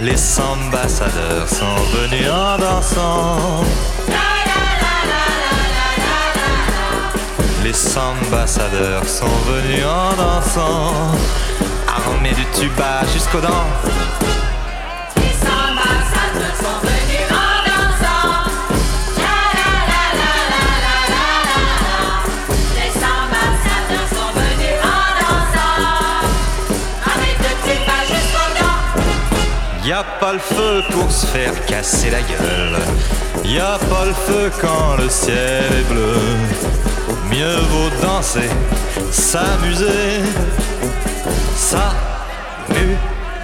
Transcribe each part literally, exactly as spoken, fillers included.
Les ambassadeurs sont venus en dansant. Les ambassadeurs sont venus en dansant, armés du tuba jusqu'aux dents. Les ambassadeurs sont venus en dansant. La la la la la la la la. Les ambassadeurs sont venus en dansant, armés de tuba jusqu'aux dents. Y a pas le feu pour se faire casser la gueule. Y a pas le feu quand le ciel est bleu. Mieux vaut danser, s'amuser, s'amuser.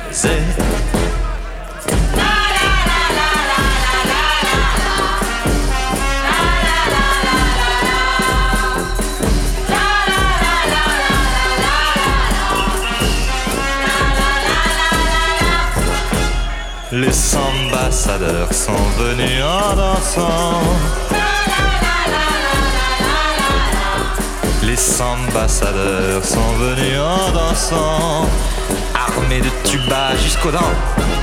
Les ambassadeurs sont venus en dansant. Les ambassadeurs sont venus en dansant, armés de tuba jusqu'aux dents.